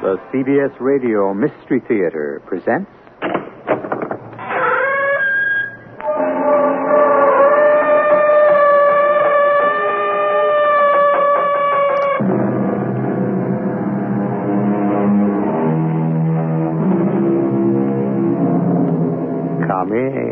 The CBS Radio Mystery Theater presents... Come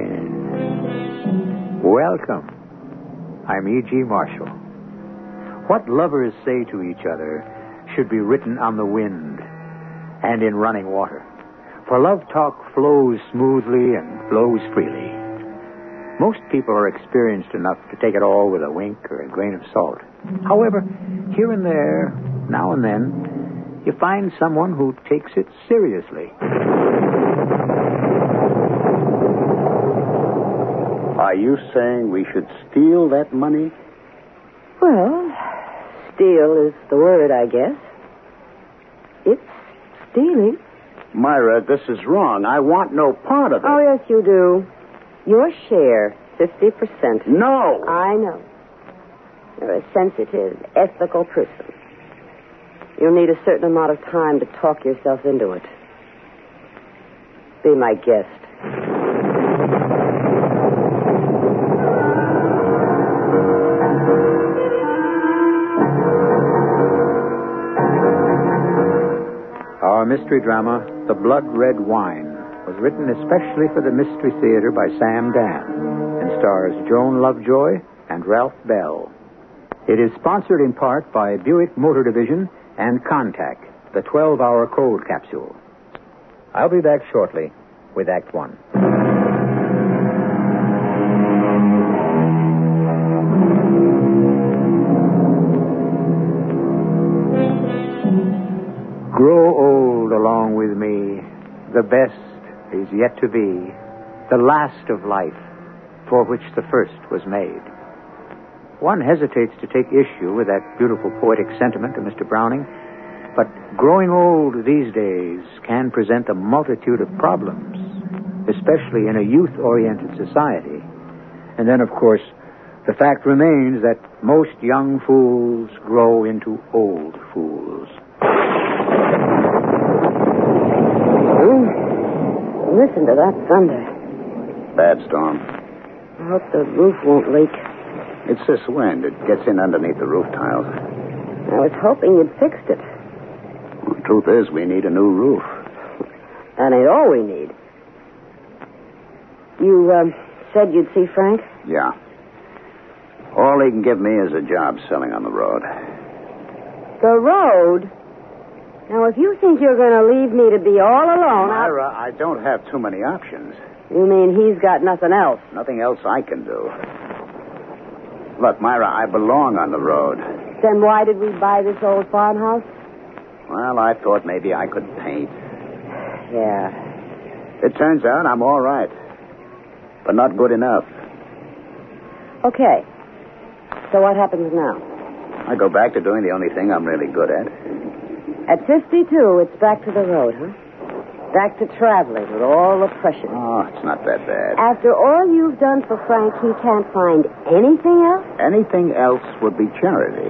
in. Welcome. I'm E.G. Marshall. What lovers say to each other should be written on the wind and in running water. For love talk flows smoothly and flows freely. Most people are experienced enough to take it all with a wink or a grain of salt. However, here and there, now and then, you find someone who takes it seriously. Are you saying we should steal that money? Well, steal is the word, I guess. It's stealing. Myra, this is wrong. I want no part of it. Oh, yes, you do. Your share, 50%. No! I know. You're a sensitive, ethical person. You'll need a certain amount of time to talk yourself into it. Be my guest. Our mystery drama, The Blood Red Wine, was written especially for the Mystery Theater by Sam Dan and stars Joan Lovejoy and Ralph Bell. It is sponsored in part by Buick Motor Division and Contac, the 12-hour cold capsule. I'll be back shortly with Act One. Grow old along with me. The best is yet to be. The last of life, for which the first was made. One hesitates to take issue with that beautiful poetic sentiment of Mr. Browning, but growing old these days can present a multitude of problems, especially in a youth-oriented society. And then, of course, the fact remains that most young fools grow into old fools. Listen to that thunder. Bad storm. I hope the roof won't leak. It's this wind. It gets in underneath the roof tiles. I was hoping you'd fixed it. Well, the truth is, we need a new roof. That ain't all we need. You, said you'd see Frank? Yeah. All he can give me is a job selling on the road. The road? Now, if you think you're going to leave me to be all alone... Myra, I don't have too many options. You mean he's got nothing else? Nothing else I can do. Look, Myra, I belong on the road. Then why did we buy this old farmhouse? Well, I thought maybe I could paint. Yeah. It turns out I'm all right. But not good enough. Okay. So what happens now? I go back to doing the only thing I'm really good at. At 52, it's back to the road, huh? Back to traveling with all the pressure. Oh, it's not that bad. After all you've done for Frank, he can't find anything else? Anything else would be charity.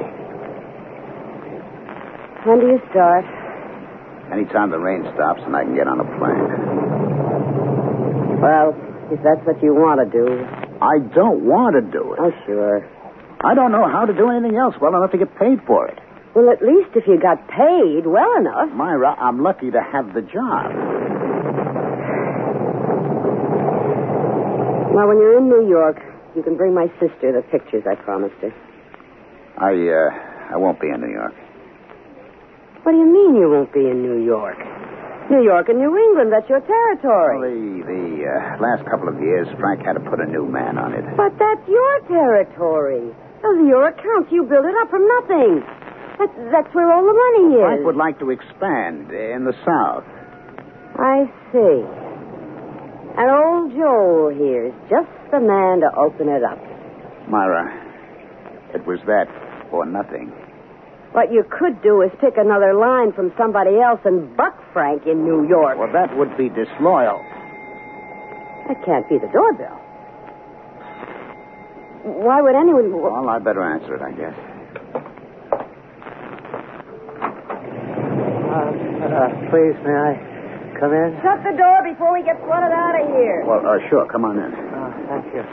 When do you start? Anytime the rain stops and I can get on a plane. Well, if that's what you want to do. I don't want to do it. Oh, sure. I don't know how to do anything else well enough to get paid for it. Well, at least if you got paid well enough. Myra, I'm lucky to have the job. Well, when you're in New York, you can bring my sister the pictures I promised her. I won't be in New York. What do you mean you won't be in New York? New York and New England, that's your territory. Well, the last couple of years, Frank had to put a new man on it. But that's your territory. Those are your accounts. You built it up from nothing. That's where all the money is. Frank would like to expand in the South. I see. And old Joel here is just the man to open it up. Myra, it was that or nothing. What you could do is pick another line from somebody else and buck Frank in New York. Well, that would be disloyal. That can't be the doorbell. Why would anyone... Well, I'd better answer it, I guess. Please, may I come in? Shut the door before we get flooded out of here. Well, sure. Come on in. Thank you.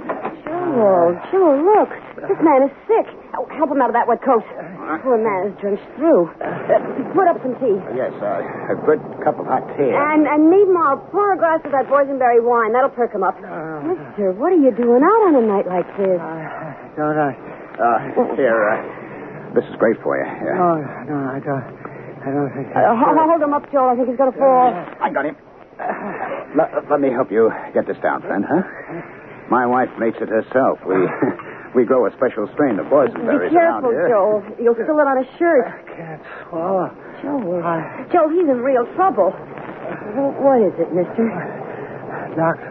Joe, look. This man is sick. Oh, help him out of that wet coat. Poor man is drenched through. Put up some tea. Yes, a good cup of hot tea. And meanwhile, pour a glass of that boysenberry wine. That'll perk him up. Mister, what are you doing out on a night like this? Don't I? Here, this is great for you. Yeah. Oh, no, I don't think Hold him up, Joel. I think he's going to fall. I got him. Let me help you get this down, friend, huh? My wife makes it herself. We grow a special strain of boysenberries around here. Be careful, Joel. You'll spill it on his shirt. I can't swallow. Joel, he's in real trouble. What is it, mister? Doctor.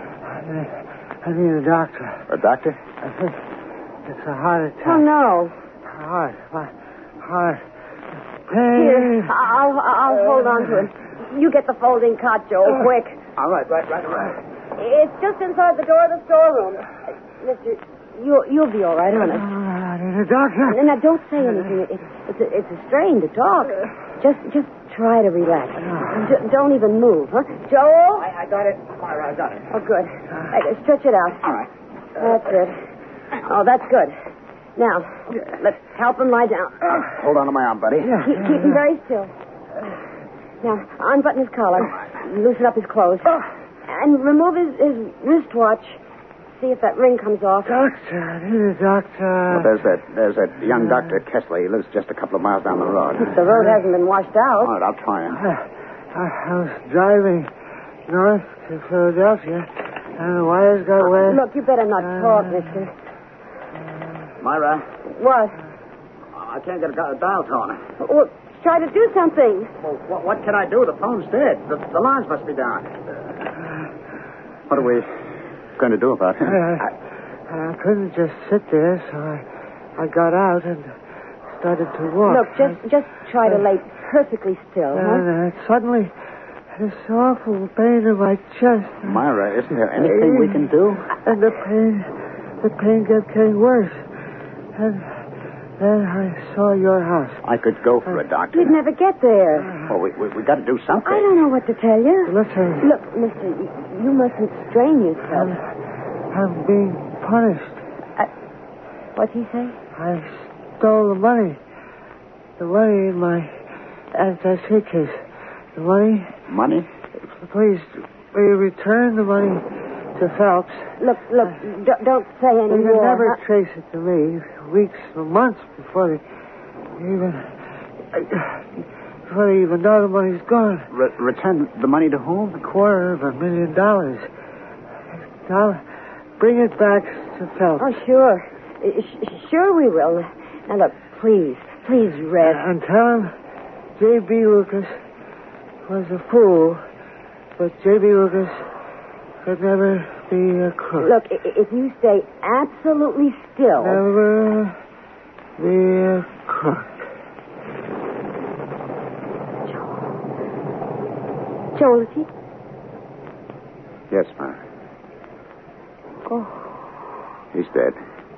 I need a doctor. A doctor? I think it's a heart attack. Oh, no. My heart. Pain. Here, I'll hold on to him. You get the folding cot, Joel, quick. All right. It's just inside the door of the storeroom. Mister, you'll be all right, honest. I need a doctor. Now, don't say anything. It's a strain to talk. Just try to relax. Don't even move, huh? Joel? I got it. Myra, I got it. Oh, good. Stretch it out. All right. That's it. Oh, that's good. Now, let's help him lie down. Hold on to my arm, buddy. Keep him very still. Now, unbutton his collar. Loosen up his clothes. And remove his wristwatch. See if that ring comes off. Doctor, I need a doctor. Well, there's that young Dr. Kessler. He lives just a couple of miles down the road. The road hasn't been washed out. All right, I'll try him. I was driving north to Philadelphia, and the wires got wet. Look, you better not talk, mister. Myra. What? I can't get a dial tone. Well, try to do something. Well, what can I do? The phone's dead. The lines must be down. What are we going to do about him? I couldn't just sit there, so I got out and started to walk. Look, just try to lay perfectly still, huh? Suddenly, this awful pain in my chest. Myra, isn't there anything we can do? And the pain kept getting worse. And then I saw your house. I could go for a doctor. You'd never get there. Well, we got to do something. I don't know what to tell you. Listen. Look, mister, you mustn't strain yourself. I'm being punished. What'd he say? I stole the money. The money in my attaché case. The money? Money? Please, will you return the money to Phelps? Look, don't say any They more. never trace it to me. Weeks or months before they even know the money's gone. Return the money to whom? $250,000. Now, bring it back to Phelps. Oh, sure. Sure we will. Now, look, please, rest. And tell him J.B. Lucas was a fool, but J.B. Lucas could never be a crook. Look, if you stay absolutely still... Never be a crook. Joel, is he... Yes, ma'am. Oh. He's dead.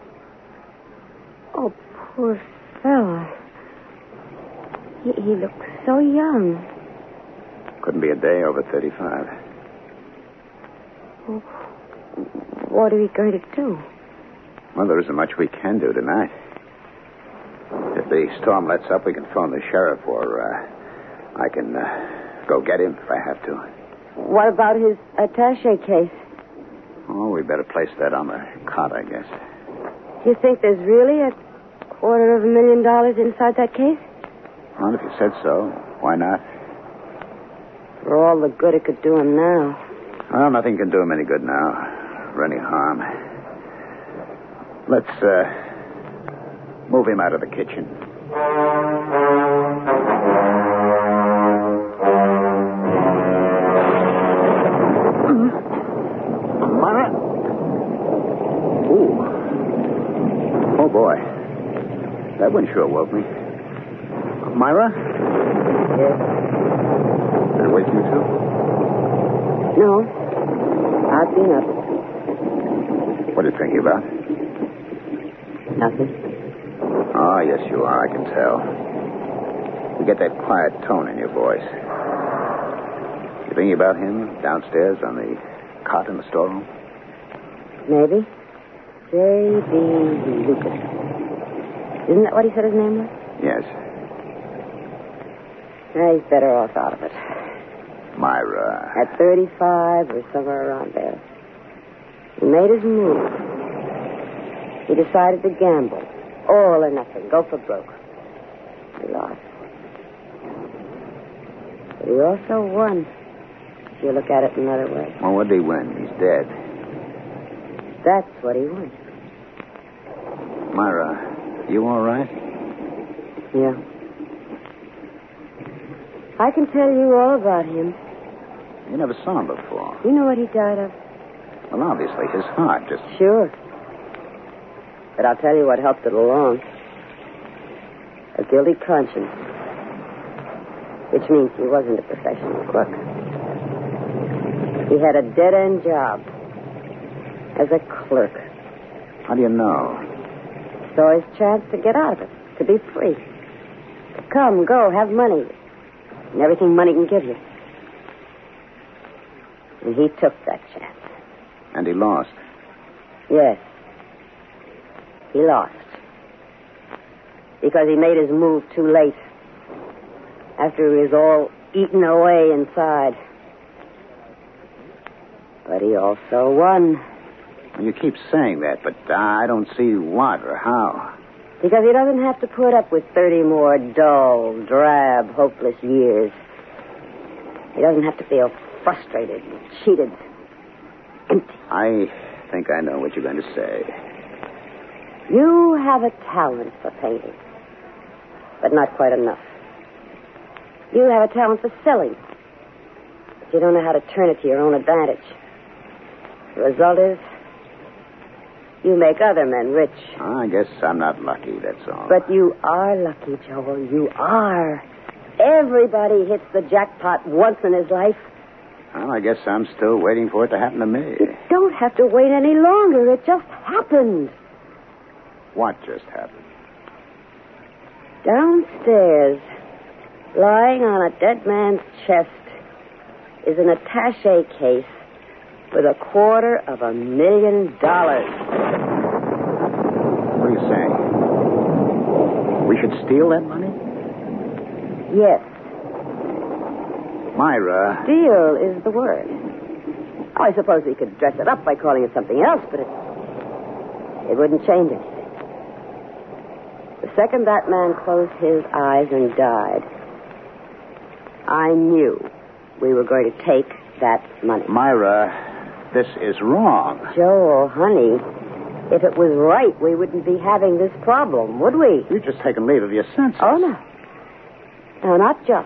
Oh, poor fella. He looks so young. Couldn't be a day over 35. Oh, what are we going to do? Well, there isn't much we can do tonight. If the storm lets up, we can phone the sheriff, or I can go get him if I have to. What about his attaché case? Oh, we better place that on the cot, I guess. Do you think there's really $250,000 inside that case? Well, if you said so, why not? For all the good it could do him now. Well, nothing can do him any good now, or any harm. Let's move him out of the kitchen. Myra? Ooh. Oh, boy. That one sure woke me. Myra? Yes? Did it wake you, too? No. I've been up. What are you thinking about? Nothing. Oh, yes, you are. I can tell. You get that quiet tone in your voice. You thinking about him downstairs on the cot in the storeroom? Maybe. J.B. Lucas. Isn't that what he said his name was? Yes. He's better off out of it. Myra. At 35 or somewhere around there. He made his move. He decided to gamble. All or nothing. Go for broke. He lost. But he also won. If you look at it another way. Well, what did he win? He's dead. That's what he won. Myra, you all right? Yeah. I can tell you all about him. You never saw him before. You know what he died of? Well, obviously, his heart just... Sure. But I'll tell you what helped it along. A guilty conscience. Which means he wasn't a professional crook. He had a dead-end job. As a clerk. How do you know? Saw his chance to get out of it. To be free. To come, go, have money. And everything money can give you. And he took that chance. And he lost. Yes. He lost. Because he made his move too late. After he was all eaten away inside. But he also won. Well, you keep saying that, but I don't see what or how. Because he doesn't have to put up with 30 more dull, drab, hopeless years. He doesn't have to feel frustrated and cheated. Empty. I think I know what you're going to say. You have a talent for painting. But not quite enough. You have a talent for selling. But you don't know how to turn it to your own advantage. The result is, you make other men rich. I guess I'm not lucky, that's all. But you are lucky, Joel. You are. Everybody hits the jackpot once in his life. Well, I guess I'm still waiting for it to happen to me. You don't have to wait any longer. It just happened. What just happened? Downstairs, lying on a dead man's chest, is an attaché case with $250,000. What are you saying? We should steal that money? Yes. Myra. Steal is the word. Oh, I suppose we could dress it up by calling it something else, but it wouldn't change anything. The second that man closed his eyes and died, I knew we were going to take that money. Myra, this is wrong. Joel, honey, if it was right, we wouldn't be having this problem, would we? You've just taken leave of your senses. Oh, no. No, not just.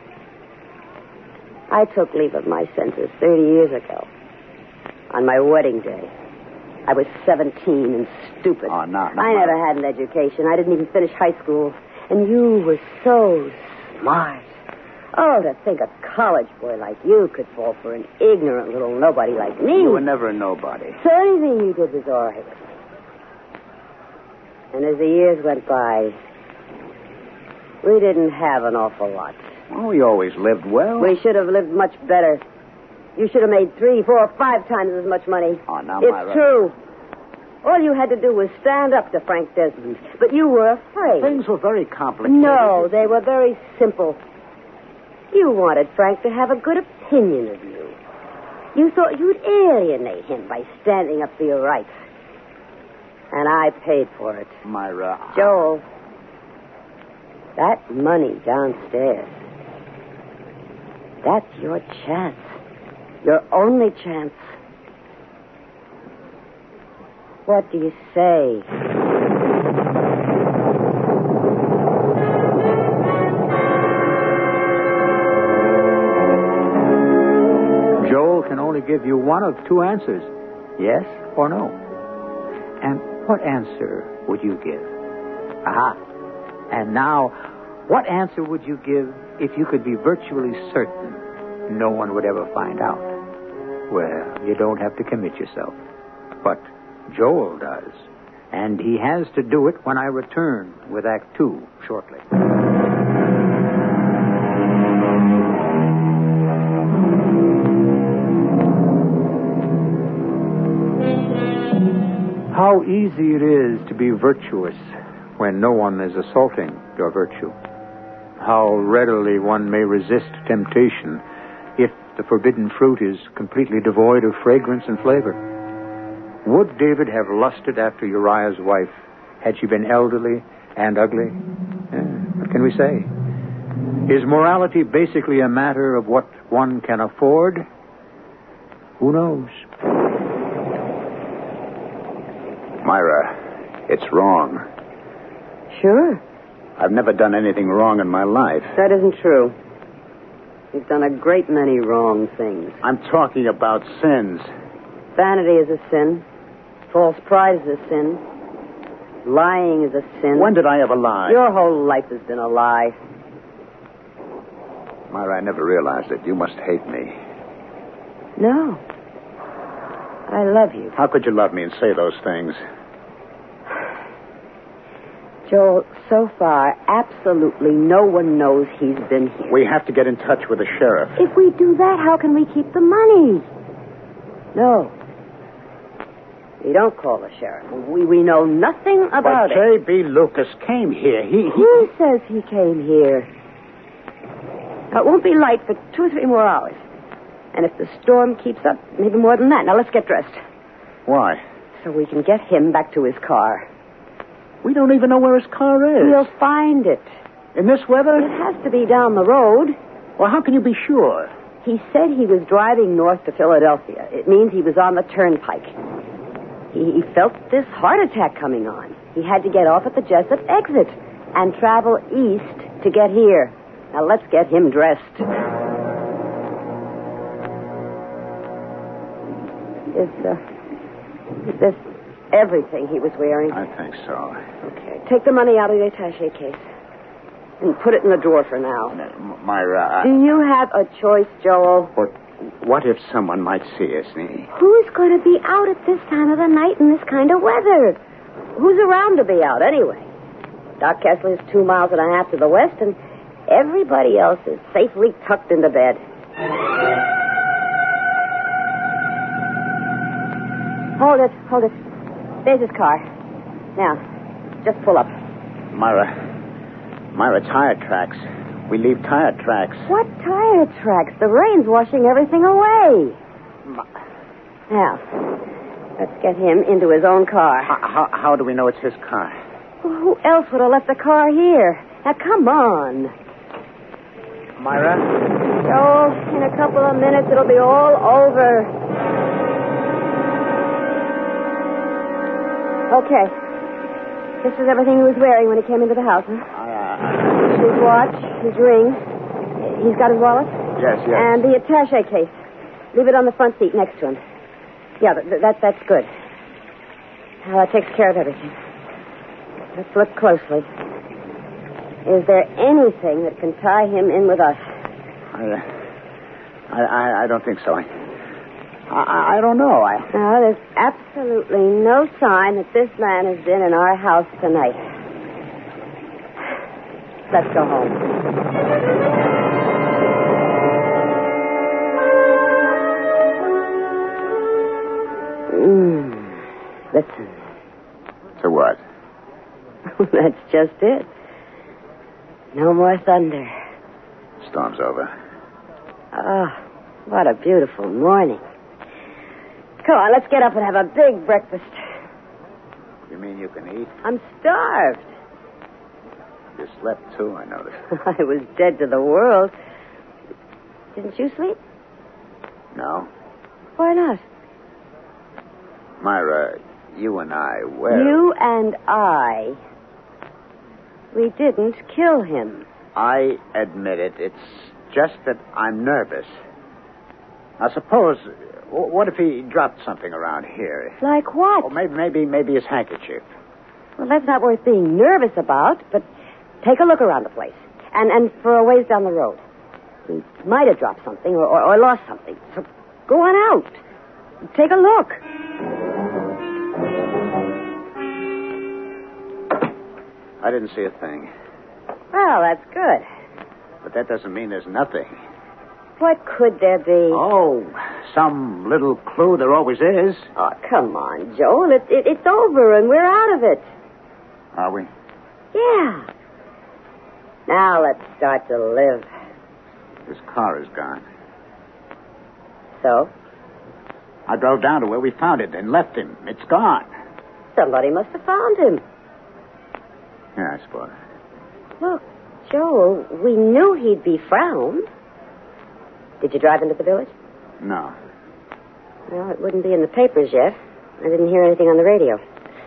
I took leave of my senses 30 years ago. On my wedding day. I was 17 and stupid. Oh, no. I never had an education. I didn't even finish high school. And you were so smart. Oh, to think a college boy like you could fall for an ignorant little nobody like me. You were never a nobody. So anything you did was all right. And as the years went by, we didn't have an awful lot. Well, we always lived well. We should have lived much better. You should have made 3, 4, 5 times as much money. Oh, now, it's Myra. true. All you had to do was stand up to Frank Desmond. But you were afraid. Things were very complicated. No, they were very simple. You wanted Frank to have a good opinion of you. You thought you'd alienate him by standing up for your rights. And I paid for it. Myra. Joel, that money downstairs, that's your chance. Your only chance. What do you say? Joel can only give you one of 2 answers, yes or no. And what answer would you give? Aha. And now, what answer would you give if you could be virtually certain no one would ever find out? Well, you don't have to commit yourself. But Joel does. And he has to do it when I return with Act 2 shortly. how easy it is to be virtuous when no one is assaulting your virtue. How readily one may resist temptation if the forbidden fruit is completely devoid of fragrance and flavor. Would David have lusted after Uriah's wife had she been elderly and ugly? What can we say? Is morality basically a matter of what one can afford? Who knows? Myra, it's wrong. Sure. I've never done anything wrong in my life. That isn't true. You've done a great many wrong things. I'm talking about sins. Vanity is a sin. False pride is a sin. Lying is a sin. When did I ever lie? Your whole life has been a lie. Myra, I never realized it. You must hate me. No. I love you. How could you love me and say those things? Joel, so far, absolutely no one knows he's been here. We have to get in touch with the sheriff. If we do that, how can we keep the money? No. We don't call the sheriff. We know nothing about it. But J.B. Lucas came here. Who says he came here? Now, it won't be light for 2 or 3 more hours. And if the storm keeps up, maybe more than that. Now, let's get dressed. Why? So we can get him back to his car. We don't even know where his car is. We'll find it. In this weather? It has to be down the road. Well, how can you be sure? He said he was driving north to Philadelphia. It means he was on the turnpike. He felt this heart attack coming on. He had to get off at the Jessup exit and travel east to get here. Now, let's get him dressed. Is this everything he was wearing? I think so. Okay. Take the money out of the attaché case and put it in the drawer for now. Myra, Do you have a choice, Joel? What if someone might see us, Who's going to be out at this time of the night in this kind of weather? Who's around to be out, anyway? Doc Kessler's 2.5 miles to the west, and everybody else is safely tucked into bed. Hold it. There's his car. Now, just pull up. Myra, tire tracks. We leave tire tracks. What tire tracks? The rain's washing everything away. Now, let's get him into his own car. How do we know it's his car? Well, who else would have left the car here? Now, come on. Myra? Joel, in a couple of minutes, it'll be all over. Okay. This is everything he was wearing when he came into the house, huh? His watch, his ring. He's got his wallet? Yes. And the attaché case. Leave it on the front seat next to him. Yeah, that's good. Now, that takes care of everything. Let's look closely. Is there anything that can tie him in with us? I don't think so. I don't know. No, there's absolutely no sign that this man has been in our house tonight. Let's go home. Listen. To what? That's just it. No more thunder. Storm's over. Oh, what a beautiful morning. Come on, let's get up and have a big breakfast. You mean you can eat? I'm starved. You slept, too, I noticed. I was dead to the world. Didn't you sleep? No. Why not? Myra, you and I, You and I. We didn't kill him. I admit it. It's just that I'm nervous. Now, suppose... What if he dropped something around here? Like what? Oh, maybe his handkerchief. Well, that's not worth being nervous about, but take a look around the place. And for a ways down the road. He might have dropped something or lost something. So go on out. Take a look. I didn't see a thing. Well, that's good. But that doesn't mean there's nothing. What could there be? Oh, some little clue there always is. Oh, come on, Joel. It's over and we're out of it. Are we? Yeah. Now let's start to live. His car is gone. So? I drove down to where we found it and left him. It's gone. Somebody must have found him. Yeah, I suppose. Look, Joel, we knew he'd be found. Did you drive into the village? No. Well, it wouldn't be in the papers yet. I didn't hear anything on the radio.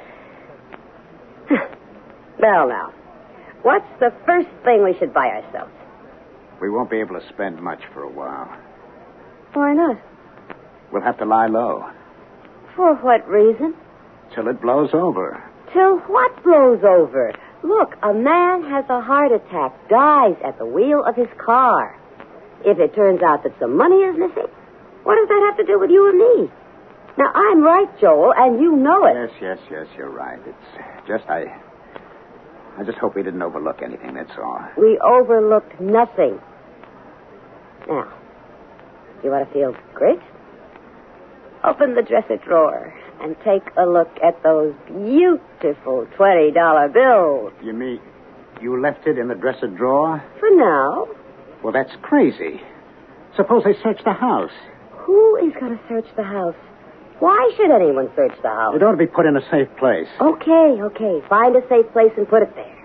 Well, now, what's the first thing we should buy ourselves? We won't be able to spend much for a while. Why not? We'll have to lie low. For what reason? Till it blows over. Till what blows over? Look, a man has a heart attack, dies at the wheel of his car. If it turns out that some money is missing, what does that have to do with you and me? Now, I'm right, Joel, and you know it. Yes, you're right. It's just, I just hope we didn't overlook anything, that's all. We overlooked nothing. Now, you want to feel great? Open the dresser drawer and take a look at those beautiful $20 bills. You mean you left it in the dresser drawer? For now. Well, that's crazy. Suppose they search the house. Who is going to search the house? Why should anyone search the house? It ought to be put in a safe place. Okay. Find a safe place and put it there.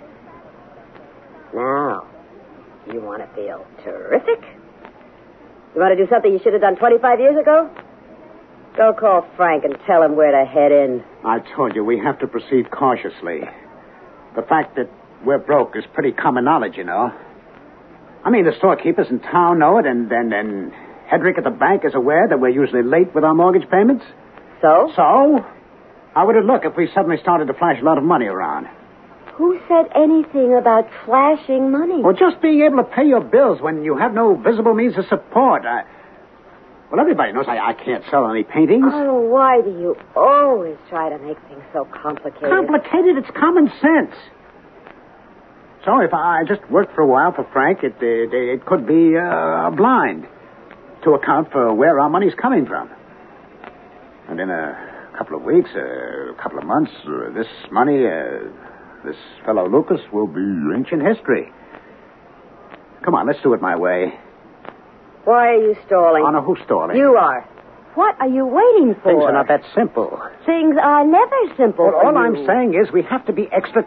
Now, you want to feel terrific? You want to do something you should have done 25 years ago? Go call Frank and tell him where to head in. I told you, we have to proceed cautiously. The fact that we're broke is pretty common knowledge, you know. I mean, the storekeepers in town know it, and Hedrick at the bank is aware that we're usually late with our mortgage payments. So? So? How would it look if we suddenly started to flash a lot of money around? Who said anything about flashing money? Well, just being able to pay your bills when you have no visible means of support. Well, everybody knows I can't sell any paintings. Oh, why do you always try to make things so complicated? Complicated? It's common sense. So if I just worked for a while for Frank, it could be a blind to account for where our money's coming from. And in a couple of weeks, a couple of months, this money, this fellow Lucas will be ancient history. Come on, let's do it my way. Why are you stalling? Anna, who's stalling? You are. What are you waiting for? Things are not that simple. Things are never simple. Well, all I'm saying is we have to be extra...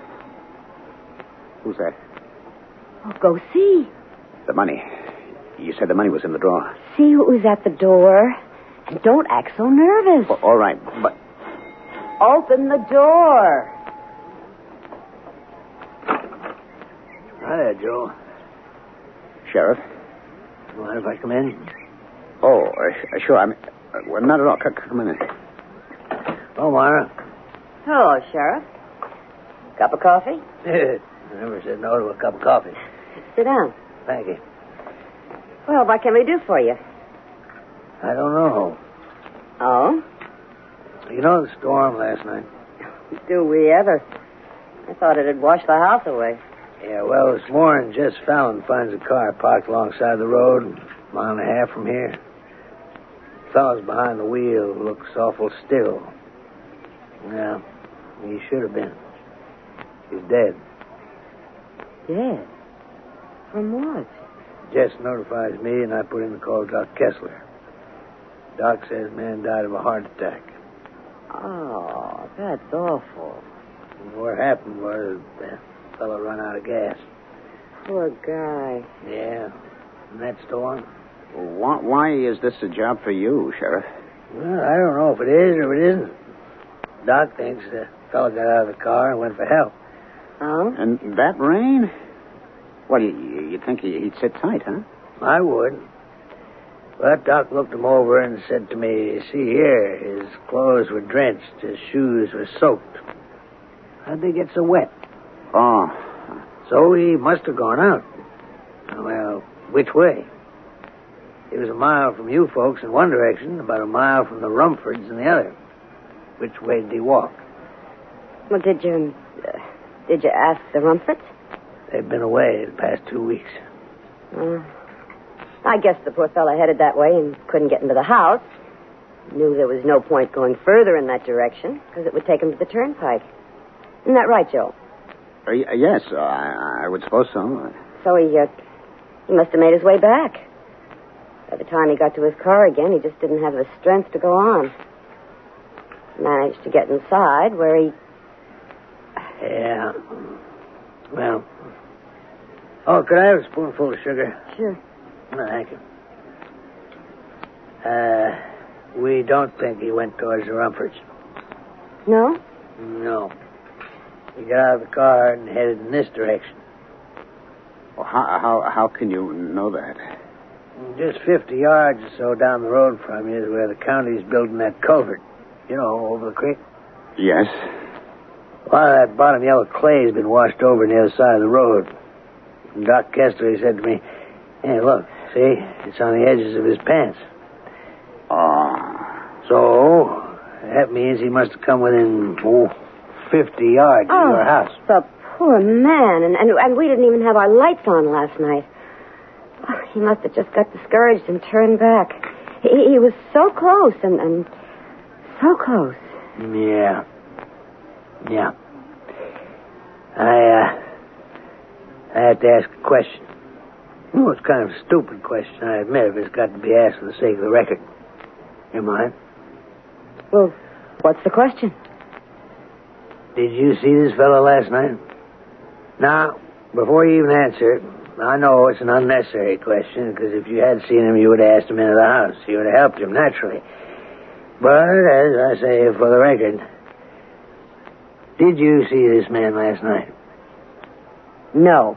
Who's that? Oh, go see. The money. You said the money was in the drawer. See who's at the door. And don't act so nervous. Well, all right, but... Open the door. Hi, Joe. Sheriff? Mind if I come in? Oh, sure. Well, not at all. Come in. Oh, Myra. Hello, Sheriff. Cup of coffee? I never said no to a cup of coffee. Sit down. Thank you. Well, what can we do for you? I don't know. Oh? You know the storm last night? Do we ever? I thought it had washed the house away. Yeah, well, this morning, Jess Fallon finds a car parked alongside the road, a mile and a half from here. The fellow's behind the wheel looks awful still. Yeah, he should have been. He's dead. Dead? From what? Jess notifies me, and I put in the call to Doc Kessler. Doc says man died of a heart attack. Oh, that's awful. And what happened was the fellow run out of gas. Poor guy. Yeah, and that storm. Why is this a job for you, Sheriff? Well, I don't know if it is or it isn't. Doc thinks the fellow got out of the car and went for help. Oh? And that rain? Well, you think he'd sit tight, huh? I would. But Doc looked him over and said to me, see here, his clothes were drenched, his shoes were soaked. How'd they get so wet? Oh. So he must have gone out. Well, which way? He was a mile from you folks in one direction, about a mile from the Rumfords in the other. Which way did he walk? Well, did you ask the Rumfords? They've been away the past 2 weeks. I I guess the poor fellow headed that way and couldn't get into the house. Knew there was no point going further in that direction because it would take him to the turnpike. Isn't that right, Joe? Yes, I would suppose so. So he must have made his way back. By the time he got to his car again, he just didn't have the strength to go on. Managed to get inside where he... Yeah. Well. Oh, could I have a spoonful of sugar? Sure. No, thank you. We don't think he went towards the Rumfords. No? No. He got out of the car and headed in this direction. Well, how can you know that? Just 50 yards or so down the road from you is where the county's building that culvert. You know, over the creek. Yes. A lot of that bottom yellow clay has been washed over on the other side of the road. And Doc Kessler, he said to me, hey, look, see? It's on the edges of his pants. So, that means he must have come within, 50 yards of your house. The poor man. And we didn't even have our lights on last night. Oh, he must have just got discouraged and turned back. He was so close and so close. Yeah. I have to ask a question. Well, it's kind of a stupid question, I admit, but it's got to be asked for the sake of the record. You mind? Well, what's the question? Did you see this fellow last night? Now, before you even answer it, I know it's an unnecessary question, because if you had seen him, you would have asked him into the house. You would have helped him, naturally. But, as I say, for the record, did you see this man last night? No.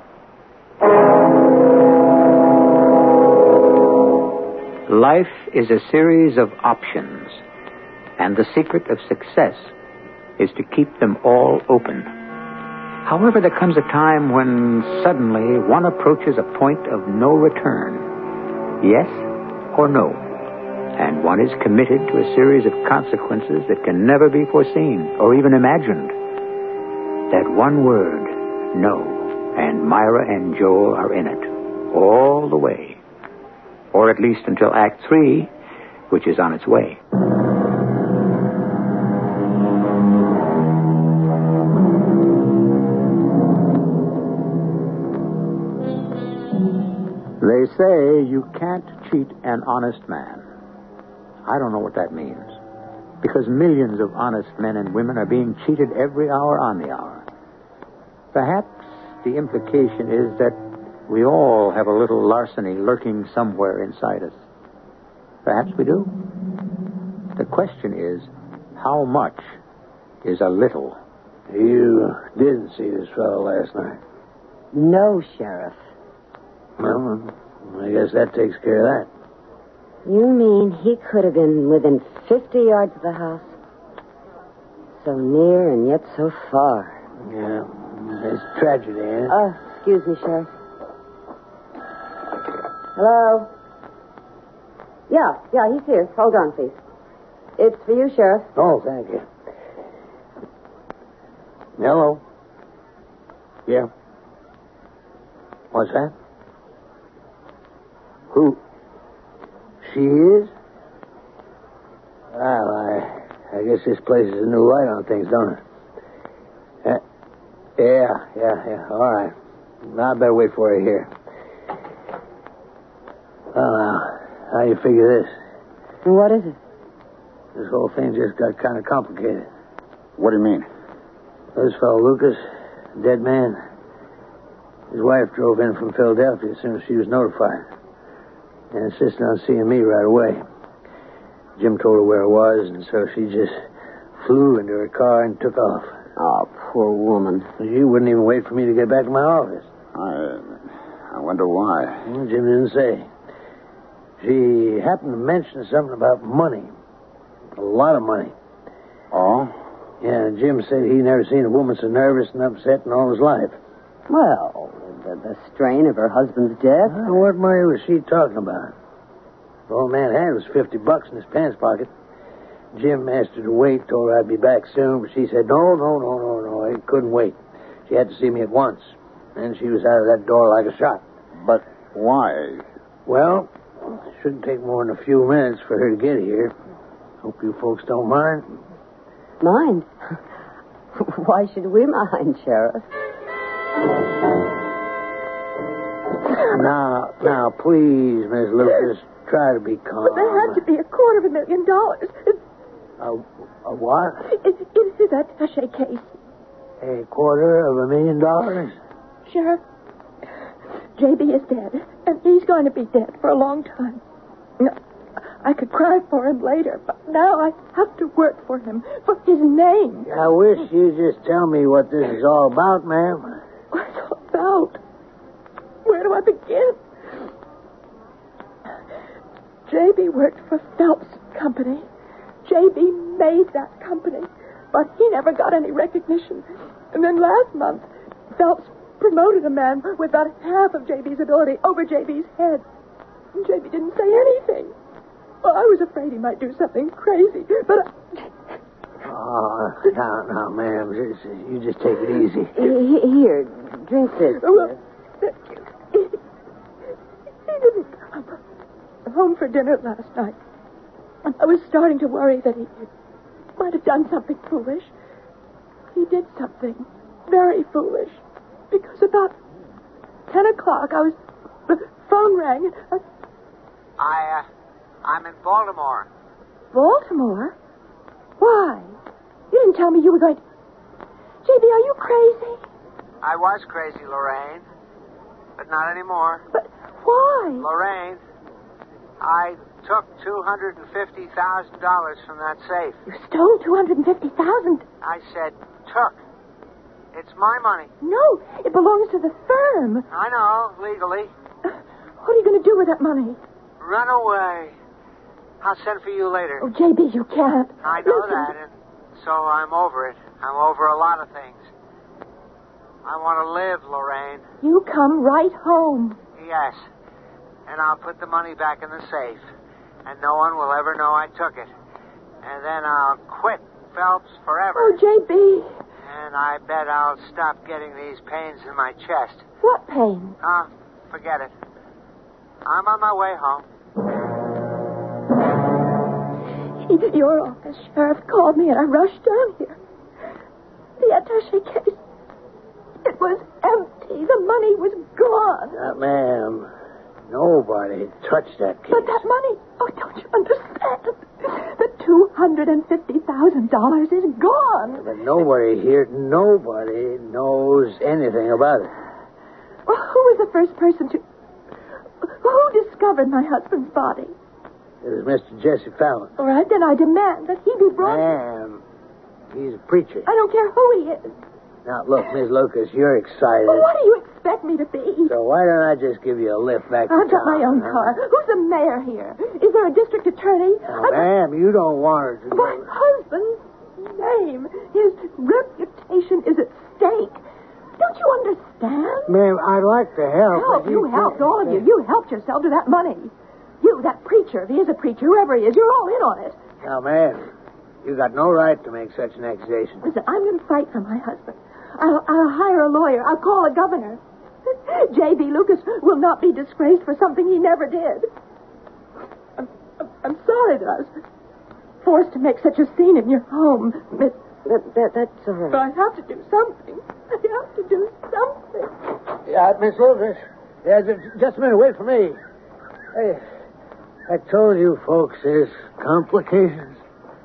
Life is a series of options, and the secret of success is to keep them all open. However, there comes a time when suddenly one approaches a point of no return. Yes or no. And one is committed to a series of consequences that can never be foreseen or even imagined. That one word, no, and Myra and Joel are in it, all the way. Or at least until Act 3, which is on its way. They say you can't cheat an honest man. I don't know what that means. Because millions of honest men and women are being cheated every hour on the hour. Perhaps the implication is that we all have a little larceny lurking somewhere inside us. Perhaps we do. The question is, how much is a little? You didn't see this fellow last night? No, Sheriff. Well, I guess that takes care of that. You mean he could have been within 50 yards of the house? So near and yet so far. Yeah, it's tragedy, ain't it? Excuse me, Sheriff. Hello? Yeah, he's here. Hold on, please. It's for you, Sheriff. Oh, thank you. Hello? Yeah. What's that? Who? She is? Well, I guess this places a new light on things, don't it? Yeah. All right. Now I better wait for her here. Well, now, how do you figure this? What is it? This whole thing just got kind of complicated. What do you mean? This fellow, Lucas, dead man, his wife drove in from Philadelphia as soon as she was notified and insisted on seeing me right away. Jim told her where I was, and so she just flew into her car and took off. Oh, poor woman. She wouldn't even wait for me to get back to my office. I wonder why. Well, Jim didn't say. She happened to mention something about money. A lot of money. Oh? Yeah, Jim said he never seen a woman so nervous and upset in all his life. Well, the strain of her husband's death. What money was she talking about? The old man had was $50 in his pants pocket. Jim asked her to wait, told her I'd be back soon, but she said, no, I couldn't wait. She had to see me at once. Then she was out of that door like a shot. But why? Well, Shouldn't take more than a few minutes for her to get here. Hope you folks don't mind. Mind? Why should we mind, Sheriff? Now, please, Miss Lucas, try to be calm. But there had to be $250,000. A what? It is that attaché case. $250,000? Sheriff, J.B. is dead, and he's going to be dead for a long time. I could cry for him later, but now I have to work for him, for his name. I wish you'd just tell me what this is all about, ma'am. What's it all about? Where do I begin? J.B. worked for Phelps Company. J.B. made that company, but he never got any recognition. And then last month, Phelps promoted a man with about half of J.B.'s ability over J.B.'s head. And J.B. didn't say anything. Well, I was afraid he might do something crazy, but now, ma'am, you just take it easy. Here, drink this. Well, he didn't come home for dinner last night. I was starting to worry that he might have done something foolish. He did something very foolish. Because about 10 o'clock, the phone rang. I'm in Baltimore. Baltimore? Why? You didn't tell me you were going to... J.B., are you crazy? I was crazy, Lorraine. But not anymore. But why? Lorraine, I took $250,000 from that safe. You stole $250,000. I said took. It's my money. No, it belongs to the firm. I know, legally. What are you going to do with that money? Run away. I'll send for you later. Oh, J.B., you can't. I know Listen. that, and so I'm over it. I'm over a lot of things. I want to live, Lorraine. You come right home. Yes. And I'll put the money back in the safe. And no one will ever know I took it. And then I'll quit Phelps forever. Oh, J.B. And I bet I'll stop getting these pains in my chest. What pain? Forget it. I'm on my way home. Your office sheriff called me and I rushed down here. The attaché case, it was empty. The money was gone. Ma'am, nobody touched that case. But that money, don't you understand? The $250,000 is gone. But nobody knows anything about it. Well, who was the first person to... Who discovered my husband's body? It was Mr. Jesse Fallon. All right, then I demand that he be brought... Ma'am, he's a preacher. I don't care who he is. Now, look, Miss Lucas, you're excited. Well, what do you expect me to be? So why don't I just give you a lift back to I've got town, my own huh? car. Who's the mayor here? Is there a district attorney? Now, ma'am, you don't want her to... My husband's name, his reputation is at stake. Don't you understand? Ma'am, I'd like to help. Help? You helped, all of you. You helped yourself to that money. You, that preacher, if he is a preacher, whoever he is, you're all in on it. Now, ma'am, you got no right to make such an accusation. Listen, I'm going to fight for my husband. I'll hire a lawyer. I'll call a governor. J.B. Lucas will not be disgraced for something he never did. I'm sorry that I was forced to make such a scene in your home. That's all right. But I have to do something. I have to do something. Yeah, Miss Lucas. Yeah, just a minute. Wait for me. Hey, I told you, folks, there's complications.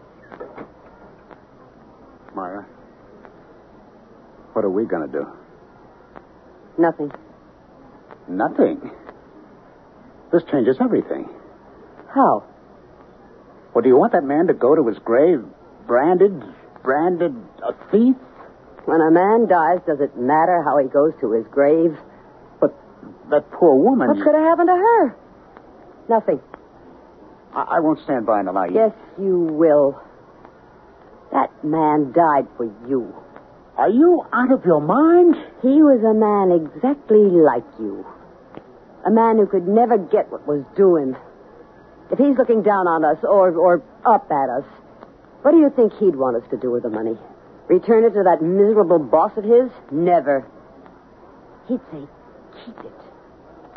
Myra, what are we going to do? Nothing. Nothing. This changes everything. How? Well, do you want that man to go to his grave branded a thief? When a man dies, does it matter how he goes to his grave? But that poor woman... What could have happened to her? Nothing. I won't stand by and allow you... Yes, you will. That man died for you. Are you out of your mind? He was a man exactly like you. A man who could never get what was due him. If he's looking down on us or up at us, what do you think he'd want us to do with the money? Return it to that miserable boss of his? Never. He'd say, keep it.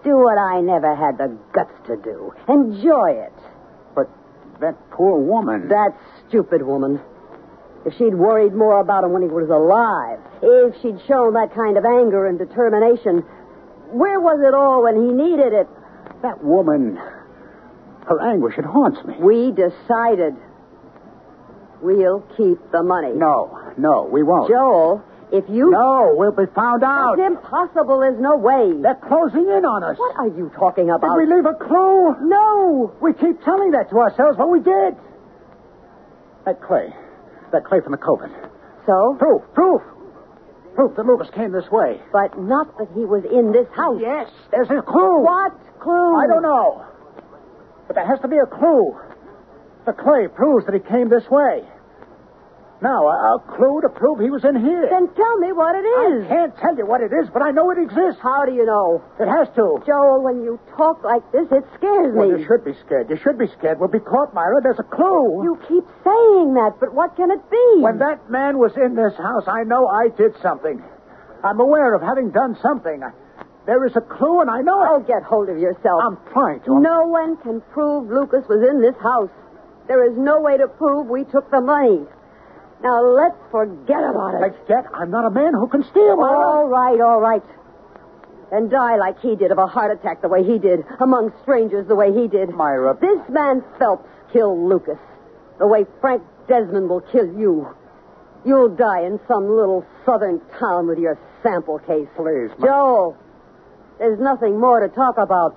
Do what I never had the guts to do. Enjoy it. But that poor woman... That stupid woman. If she'd worried more about him when he was alive, if she'd shown that kind of anger and determination, where was it all when he needed it? That woman... Her anguish, it haunts me. We decided we'll keep the money. No, we won't. Joel, if you... No, we'll be found out. That's impossible. There's no way. They're closing in on us. What are you talking about? Did we leave a clue? No. We keep telling that to ourselves, but we did. That clay from the coven. So? Proof that Lucas came this way. But not that he was in this house. Yes, there's a clue. What clue? I don't know. But there has to be a clue. The clay proves that he came this way. Now, a clue to prove he was in here. Then tell me what it is. I can't tell you what it is, but I know it exists. How do you know? It has to. Joel, when you talk like this, it scares me. Well, you should be scared. You should be scared. We'll be caught, Myra. There's a clue. You keep saying that, but what can it be? When that man was in this house, I know I did something. I'm aware of having done something. There is a clue, and I know it. Oh, get hold of yourself. I'm trying to. No one can prove Lucas was in this house. There is no way to prove we took the money. Now, let's forget about it. Forget? I'm not a man who can steal, Myra. All right. And die like he did, of a heart attack the way he did, among strangers the way he did. Myra. This man Phelps killed Lucas, the way Frank Desmond will kill you. You'll die in some little southern town with your sample case. Please, Joel, there's nothing more to talk about.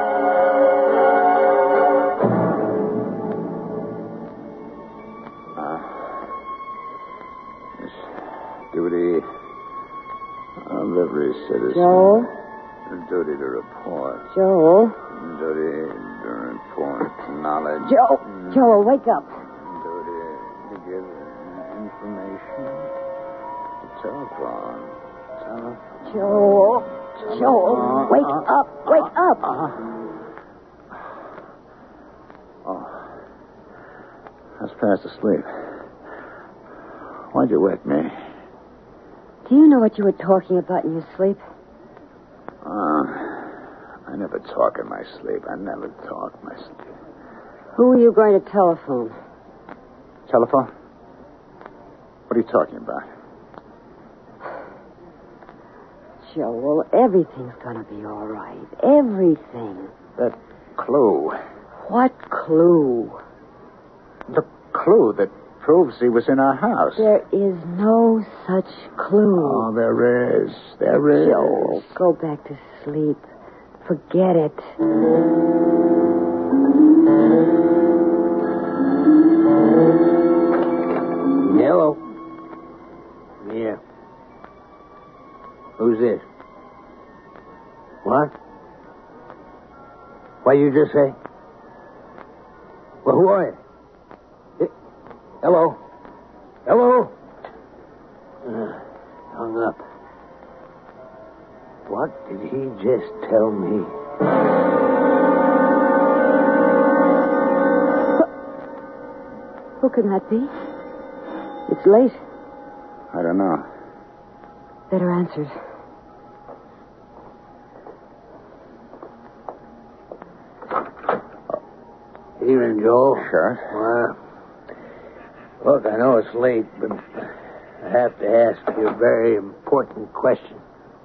Duty of every citizen. Joel? Duty to report. Joel? Duty to report knowledge. Joel, wake up. Duty to give information. Telephone. Joel, wake up. Wake up. I was fast asleep. Why'd you wake me? Do you know what you were talking about in your sleep? I never talk in my sleep. Who are you going to telephone? Telephone? What are you talking about? Joel, everything's going to be all right. Everything. That clue. What clue? The clue that proves he was in our house. There is no such clue. Oh, there is. There is. Joel, go back to sleep. Forget it. Hello. Yeah. Who's this? What? What did you just say? Well, who are you? Hello? Hello? Hung up. What did he just tell me? Who can that be? It's late. I don't know. Better answer. Evening, Joel. Sheriff. Well, look, I know it's late, but I have to ask you a very important question.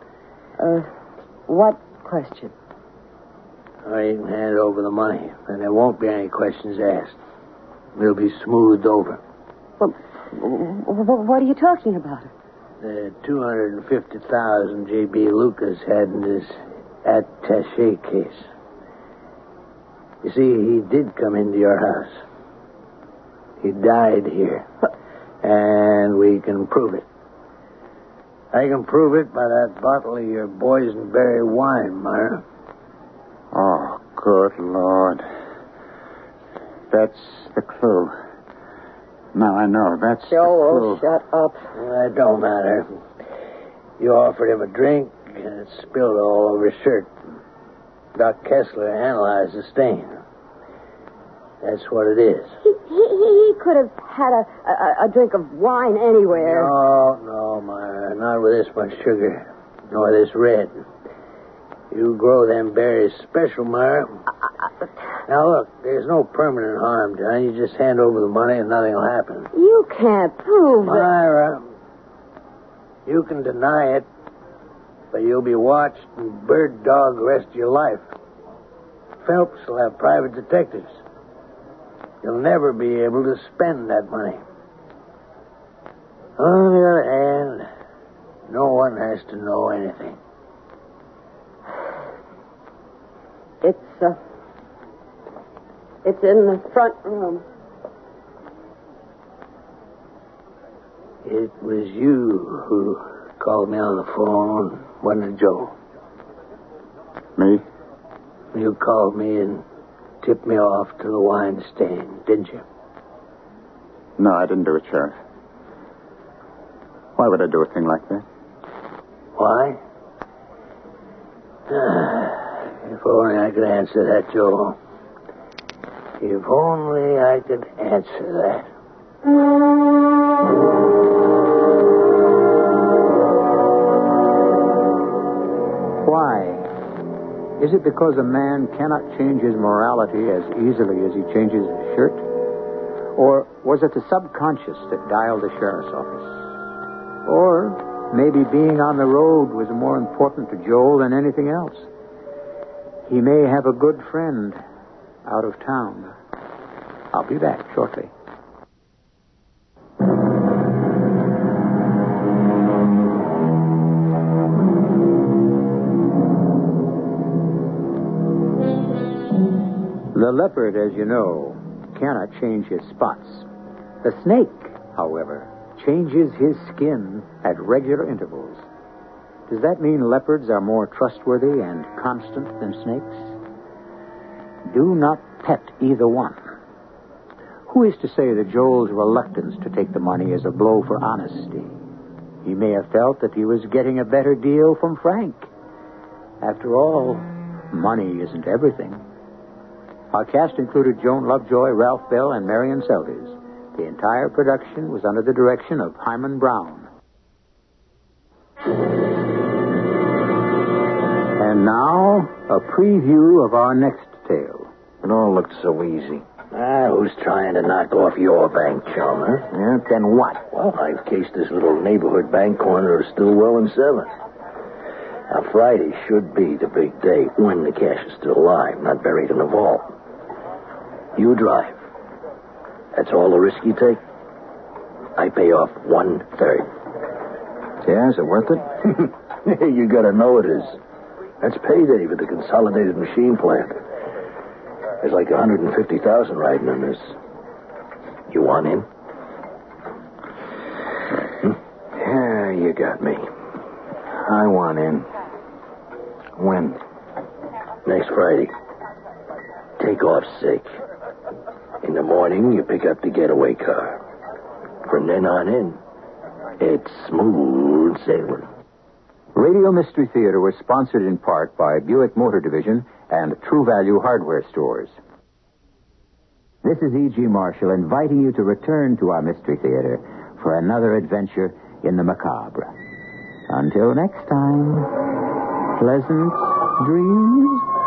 What question? I can hand over the money, and there won't be any questions asked. It'll be smoothed over. Well, what are you talking about? The $250,000 J.B. Lucas had in his attaché case. You see, he did come into your house. He died here. And we can prove it. I can prove it by that bottle of your boysenberry wine, Myra. Oh, good Lord. That's the clue. Now I know. That's Joel, the clue. shut up. It don't matter. You offered him a drink, and it spilled all over his shirt. Doc Kessler analyzed the stain. That's what it is. He could have had a drink of wine anywhere. No, Myra. Not with this much sugar. Nor this red. You grow them berries special, Myra. Now, look, there's no permanent harm done. You just hand over the money and nothing will happen. You can't prove it. Myra, you can deny it, but you'll be watched and bird dog the rest of your life. Phelps will have private detectives. You'll never be able to spend that money. On the other hand, no one has to know anything. It's in the front room. It was you who called me on the phone, wasn't it, Joe? Me? You called me and tipped me off to the wine stand, didn't you? No, I didn't do it, Sheriff. Why would I do a thing like that? Why? If only I could answer that, Joe. If only I could answer that. Why? Is it because a man cannot change his morality as easily as he changes his shirt? Or was it the subconscious that dialed the sheriff's office? Or maybe being on the road was more important to Joel than anything else. He may have a good friend out of town. I'll be back shortly. The leopard, as you know, cannot change his spots. The snake, however, changes his skin at regular intervals. Does that mean leopards are more trustworthy and constant than snakes? Do not pet either one. Who is to say that Joel's reluctance to take the money is a blow for honesty? He may have felt that he was getting a better deal from Frank. After all, money isn't everything. Our cast included Joan Lovejoy, Ralph Bell, and Marion Seldes. The entire production was under the direction of Hyman Brown. And now, a preview of our next tale. It all looked so easy. Who's trying to knock off your bank, Chalmers? Yeah, then what? Well, I've cased this little neighborhood bank corner of Stillwell and 7th. Now, Friday should be the big day when the cash is still alive, not buried in a vault. You drive. That's all the risk you take. I pay off 1/3. Yeah, is it worth it? You gotta know it is. That's payday for the Consolidated Machine Plant. There's like 150,000 riding on this. You want in? Yeah, you got me. I want in. When? Next Friday. Take off sick. In the morning, you pick up the getaway car. From then on in, it's smooth sailing. Radio Mystery Theater was sponsored in part by Buick Motor Division and True Value Hardware Stores. This is E.G. Marshall inviting you to return to our Mystery Theater for another adventure in the macabre. Until next time, pleasant dreams.